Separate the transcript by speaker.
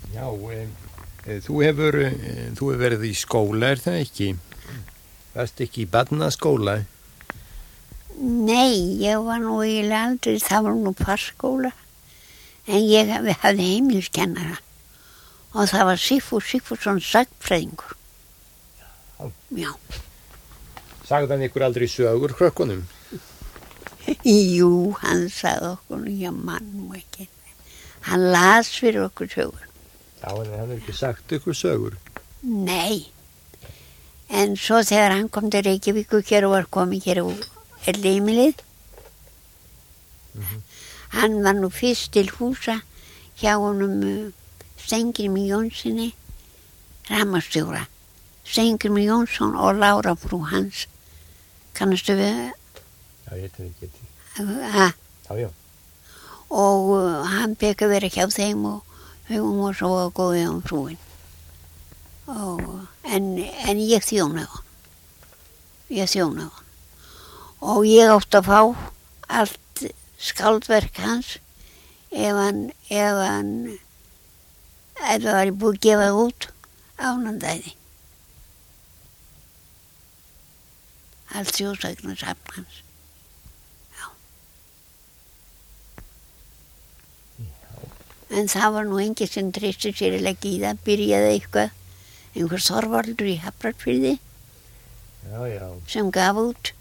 Speaker 1: Já, þú hefur verið í skóla, það ekki? Varst ekki í barnaskóla?
Speaker 2: Nei, ég var nú eiginlega aldrei, það var nú farskóla. En ég hafði heimiliskennara og það var Sigfússon sagnfræðingur. Já.
Speaker 1: Sagði hann ykkur aldrei sögur krökkunum?
Speaker 2: Jú, hann sagði okkur, ég man nú ekki. Hann las fyrir okkur sögur.
Speaker 1: Já, en hann hefur ekki sagt ykkur sögur?
Speaker 2: Nei. En svo þegar hann kom til Reykjavíkur hér og var komið hér á heimilið, hann var nú fyrst til húsa hjá honum Steingrími Jónssoni, rafmagnsstjóra. Steingrímur Jónsson og Lára frú hans. Kannastu við?
Speaker 1: Já, ég veit ekki til.
Speaker 2: Ha?
Speaker 1: Já.
Speaker 2: Og hann fekk að vera hjá þeim og hún var svo góð hjá frúin. En ég þjónaði hann. Og ég átti að fá allt skáldverk hans ef það var búið að gefa út ánandæði. Allt þjóðsagnarsafn hans. Já. En það var nú enginn sem treysti sér að leggja í það, byrjaði einhver Þorvaldur í Hafnarfirði
Speaker 1: Já.
Speaker 2: sem gaf út